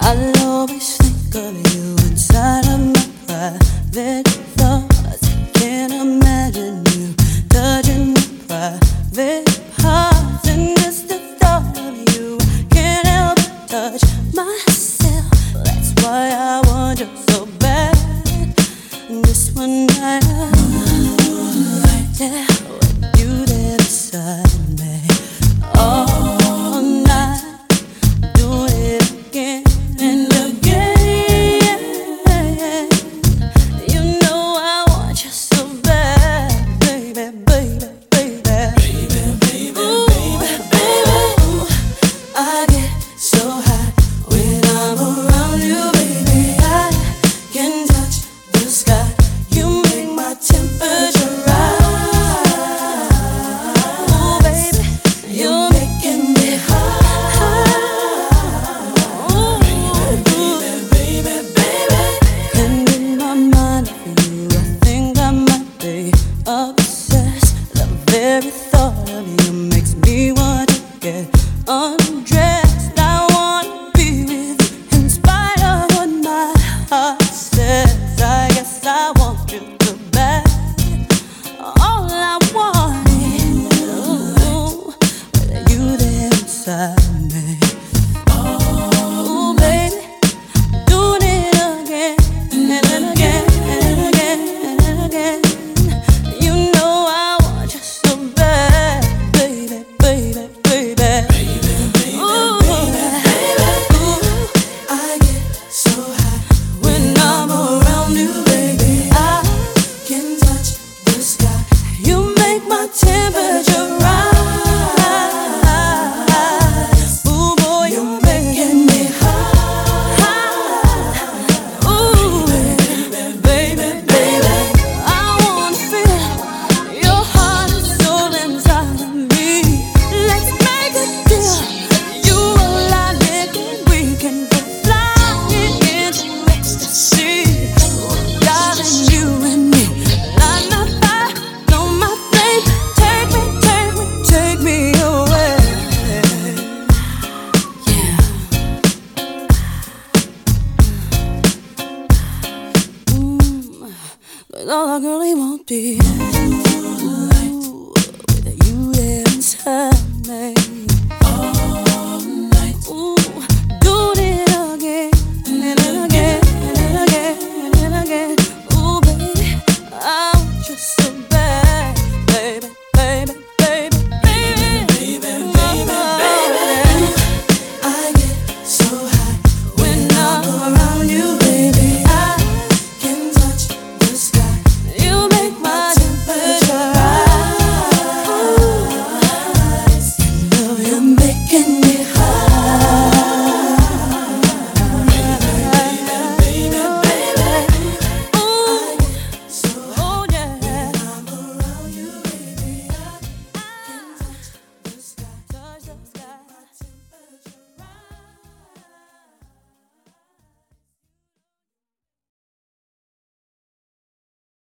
I'll always think of you inside of my private thoughts. Can't imagine you touching my private parts. And just the thought of you, can't help but touch myself. That's why I want you so bad. And this one night, right there with you there beside me, all night, doing it again and again. You know I want you so bad, baby, baby, baby. Ooh, baby, I get so high when I'm around you, baby. I can touch the sky. You make my temperature rise. Ooh, baby, you're making me high. Ooh, baby. And in my mind for you, I think I might be obsessed. The very thought of you makes me want to get undressed. I wanna be with you in spite of what my heart says. I guess I want you so bad. All I want is with you there inside me. Ooh, baby, doing it again and again and again and again. You know I want you so bad, baby, baby, baby. Ooh, I get so high when I'm around you, baby. I can touch the sky. You make my temperature rise. Ooh, boy, you're making me high. Ooh, baby, baby. I wanna feel your heart and soul inside of me. Let's make a deal. You and I, we can go flying into ecstasy. Darling, you and me, light my fire, blow my flame. Take me, take me, take me away. Yeah. 'Cause all I really want be